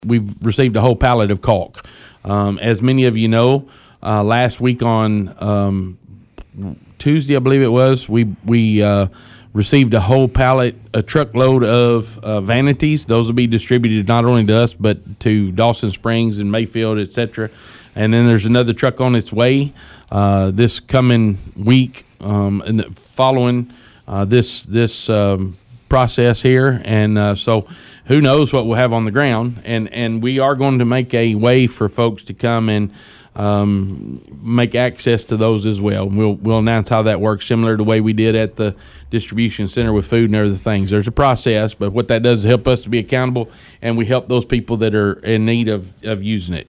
we've received a whole pallet of caulk. As many of you know, last week on Tuesday, I believe it was, we received a whole pallet, a truckload of vanities. Those will be distributed not only to us but to Dawson Springs and Mayfield, etc. And then there's another truck on its way this coming week, and following this process here. And so who knows what we'll have on the ground. And we are going to make a way for folks to come and make access to those as well. We'll announce how that works, similar to the way we did at the distribution center with food and other things. There's a process, but what that does is help us to be accountable, and we help those people that are in need of using it.